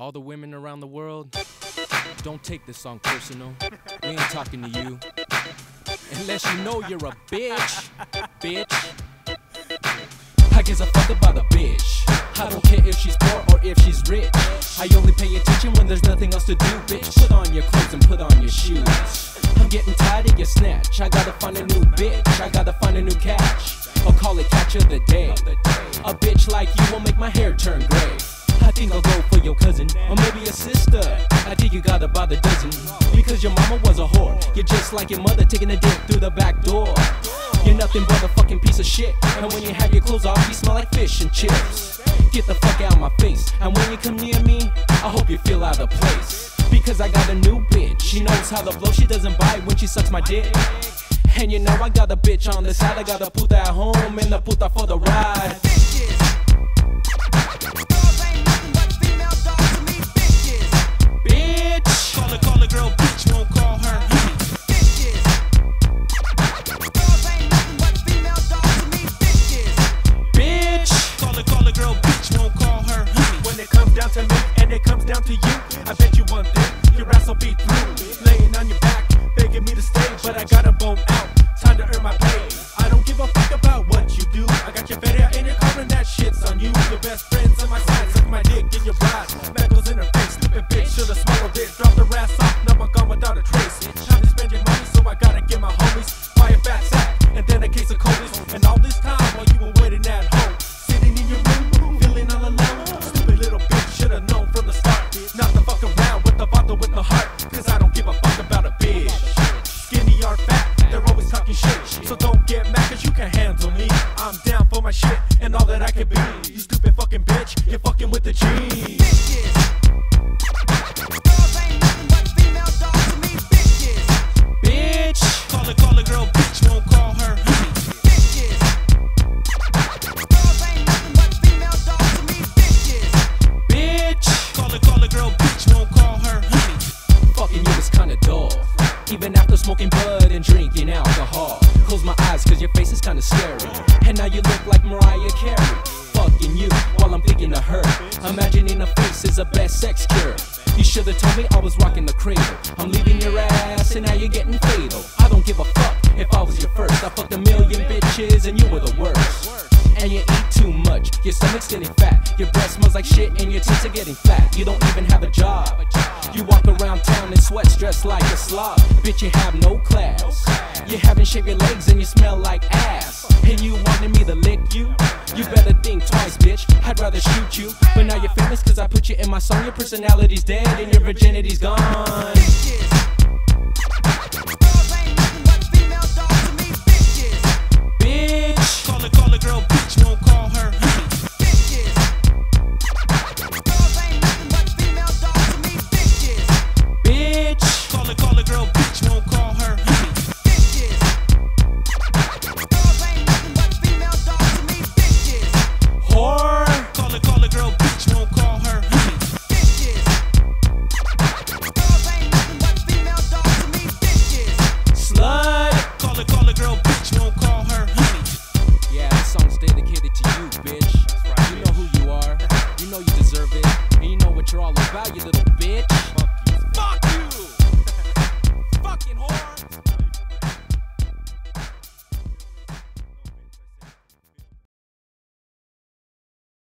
All the women around the world, don't take this song personal. We ain't talking to you. Unless you know you're a bitch. I guess a fuck about a bitch. I don't care if she's poor or if she's rich. I only pay attention when there's nothing else to do, bitch. Put on your clothes and put on your shoes. I'm getting tired of your snatch. I gotta find a new bitch. I gotta find a new catch. I'll call it catch of the day. A bitch like you will make my hair turn gray. I think I'll go for your cousin, or maybe a sister. I think you got about a dozen. Because your mama was a whore. You're just like your mother taking a dick through the back door. You're nothing but a fucking piece of shit. And when you have your clothes off, you smell like fish and chips. Get the fuck out of my face. And when you come near me, I hope you feel out of place. Because I got a new bitch. She knows how to blow, she doesn't bite when she sucks my dick. And you know I got a bitch on the side. I got a puta at home and a puta for the ride. Call a girl bitch, won't call her honey. Bitches. Girls ain't nothing but female dogs to me, bitches. Bitch. Call a girl bitch, won't call her honey. When it comes down to me and it comes down to you, I bet you one thing, your ass will be through. Laying on your back, begging me to stay, but I gotta bone out. Time to earn my pay. I don't give a fuck about what you do. I got your fed in your car and that shit's on you. Your best friends on my side, suck my dick in your bride. Meckles in her face, stupid bitch, should've swallowed it. Dropped her ass off, now I'm gone without a trace. Time to spend your money, so I gotta get my homies. Buy a fat sack, and then a case of colies. And all this time while you were waiting at home, sitting in your room, feeling all alone. Stupid little bitch, should've known from the start not to fuck around with the bottle with the heart. Cause I don't give a fuck about a bitch. Skinny or fat, they're always talking shit. So don't get mad cause you can't handle me. I'm down for my shit and all that I can be. You stupid fucking bitch, you're fucking with the G. Bitches. Girls ain't nothing but female dogs to me, bitches. Bitch. Call a girl bitch, won't call her honey. Bitches. Girls ain't nothing but female dogs to me, bitches. Bitch. Call a girl bitch, won't call her honey. Fucking you is kinda dull. Even after smoking bud and drinking alcohol. Close my eyes cause your face is kinda scary. And now you look like Mariah Carey. Fucking you while I'm thinking of her. Imagining a face is the best sex cure. You should've told me I was rocking the cradle. I'm leaving your ass and now you're getting fatal. I don't give a fuck if I was your first. I fucked a million bitches and you were the worst. And you eat too much, your stomach's getting fat. Your breath smells like shit and your tits are getting flat. You don't even have a job. You walk around town in sweats dressed like a slob. Bitch, you have no class. You haven't shaved your legs and you smell like ass. And you wanted me to lick you? You better think twice, bitch. I'd rather shoot you. But now you're famous cause I put you in my song. Your personality's dead and your virginity's gone.